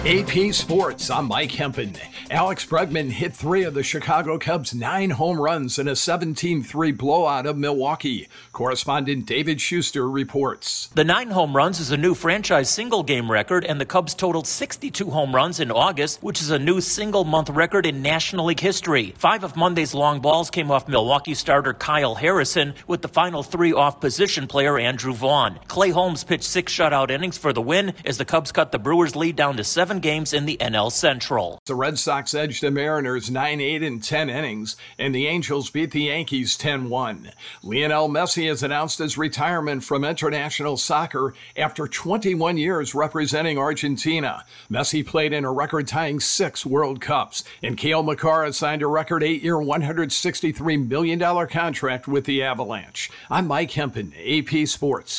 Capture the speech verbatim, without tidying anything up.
A P Sports, I'm Mike Hempen. Alex Bregman hit three of the Chicago Cubs' nine home runs in a seventeen three blowout of Milwaukee. Correspondent David Schuster reports. The nine home runs is a new franchise single-game record, and the Cubs totaled sixty-two home runs in August, which is a new single-month record in National League history. Five of Monday's long balls came off Milwaukee starter Kyle Harrison, with the final three off position player Andrew Vaughn. Clay Holmes pitched six shutout innings for the win as the Cubs cut the Brewers' lead down to seven games in the N L Central. The Red Sox edged the Mariners nine eight in ten innings, and the Angels beat the Yankees ten one. Lionel Messi has announced his retirement from international soccer after twenty-one years representing Argentina. Messi played in a record-tying six World Cups, and Cale Makar signed a record eight-year, one hundred sixty-three million dollars contract with the Avalanche. I'm Mike Hempen, A P Sports.